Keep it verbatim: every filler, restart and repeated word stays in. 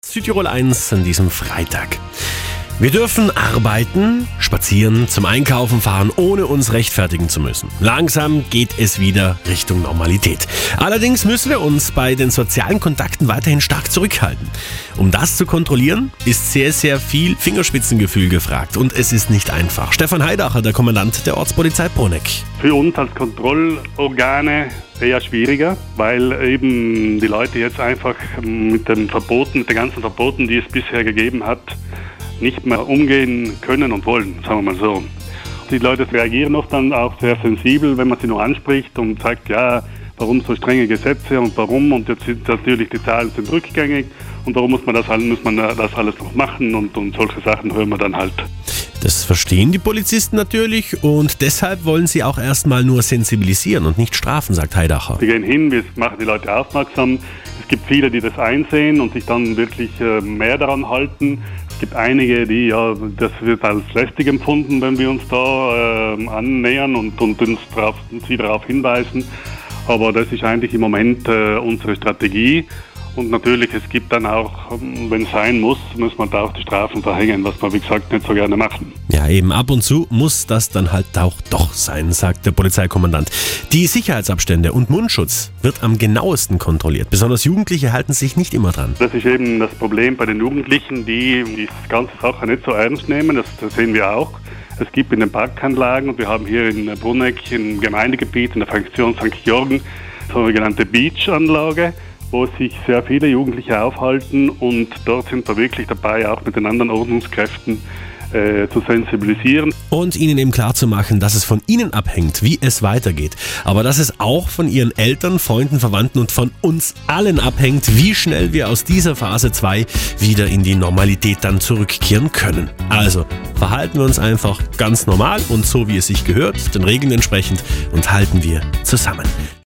Südtirol eins an diesem Freitag. Wir dürfen arbeiten, spazieren, zum Einkaufen fahren, ohne uns rechtfertigen zu müssen. Langsam geht es wieder Richtung Normalität. Allerdings müssen wir uns bei den sozialen Kontakten weiterhin stark zurückhalten. Um das zu kontrollieren, ist sehr, sehr viel Fingerspitzengefühl gefragt. Und es ist nicht einfach. Stefan Heidacher, der Kommandant der Ortspolizei Bruneck. Für uns als Kontrollorgane eher schwieriger, weil eben die Leute jetzt einfach mit den Verboten, mit den ganzen Verboten, die es bisher gegeben hat, nicht mehr umgehen können und wollen, sagen wir mal so. Die Leute reagieren oft dann auch sehr sensibel, wenn man sie nur anspricht und sagt, ja, warum so strenge Gesetze und warum, und jetzt sind natürlich die Zahlen sind rückgängig und warum muss man das, muss man das alles noch machen, und, und solche Sachen hören wir dann halt. Das verstehen die Polizisten natürlich, und deshalb wollen sie auch erstmal nur sensibilisieren und nicht strafen, sagt Heidacher. Wir gehen hin, wir machen die Leute aufmerksam. Es gibt viele, die das einsehen und sich dann wirklich mehr daran halten. Es gibt einige, die, ja, das wird als lästig empfunden, wenn wir uns da äh, annähern und, und uns drauf, sie darauf hinweisen. Aber das ist eigentlich im Moment äh, unsere Strategie. Und natürlich, es gibt dann auch, wenn es sein muss, muss man da auch die Strafen verhängen, was wir, wie gesagt, nicht so gerne machen. Ja, eben ab und zu muss das dann halt auch doch sein, sagt der Polizeikommandant. Die Sicherheitsabstände und Mundschutz wird am genauesten kontrolliert. Besonders Jugendliche halten sich nicht immer dran. Das ist eben das Problem bei den Jugendlichen, die die ganze Sache nicht so ernst nehmen. Das, das sehen wir auch. Es gibt in den Parkanlagen, und wir haben hier in Bruneck im Gemeindegebiet, in der Fraktion Sankt Georgen, so eine sogenannte Beach-Anlage, wo sich sehr viele Jugendliche aufhalten, und dort sind wir wirklich dabei, auch mit den anderen Ordnungskräften äh, zu sensibilisieren. Und ihnen eben klarzumachen, dass es von ihnen abhängt, wie es weitergeht. Aber dass es auch von ihren Eltern, Freunden, Verwandten und von uns allen abhängt, wie schnell wir aus dieser Phase zwei wieder in die Normalität dann zurückkehren können. Also verhalten wir uns einfach ganz normal und so, wie es sich gehört, den Regeln entsprechend, und halten wir zusammen.